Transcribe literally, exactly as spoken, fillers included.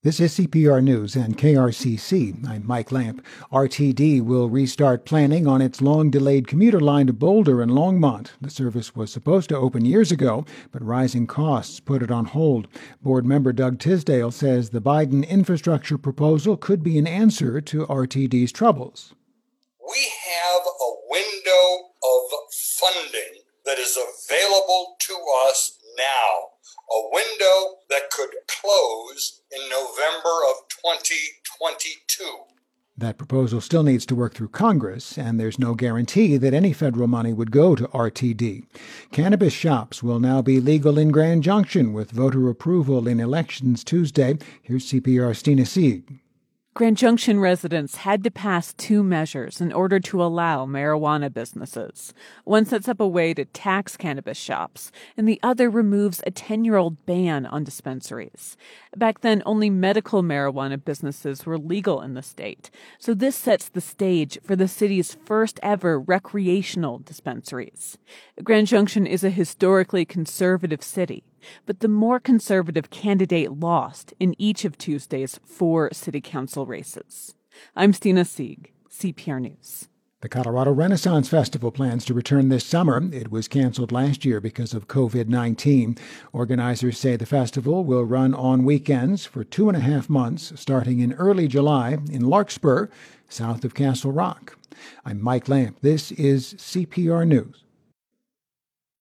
This is C P R News and K R C C. I'm Mike Lamp. R T D will restart planning on its long-delayed commuter line to Boulder and Longmont. The service was supposed to open years ago, but rising costs put it on hold. Board member Doug Tisdale says the Biden infrastructure proposal could be an answer to R T D's troubles. We have a window of funding that is available to us now. A window that could close in November of twenty twenty-two. That proposal still needs to work through Congress, and there's no guarantee that any federal money would go to R T D. Cannabis shops will now be legal in Grand Junction with voter approval in elections Tuesday. Here's C P R's Stina Sieg. Grand Junction residents had to pass two measures in order to allow marijuana businesses. One sets up a way to tax cannabis shops, and the other removes a ten-year-old ban on dispensaries. Back then, only medical marijuana businesses were legal in the state, so this sets the stage for the city's first-ever recreational dispensaries. Grand Junction is a historically conservative city, but the more conservative candidate lost in each of Tuesday's four city council races. I'm Stina Sieg, C P R News. The Colorado Renaissance Festival plans to return this summer. It was canceled last year because of covid nineteen. Organizers say the festival will run on weekends for two and a half months, starting in early July in Larkspur, south of Castle Rock. I'm Mike Lamp. This is C P R News.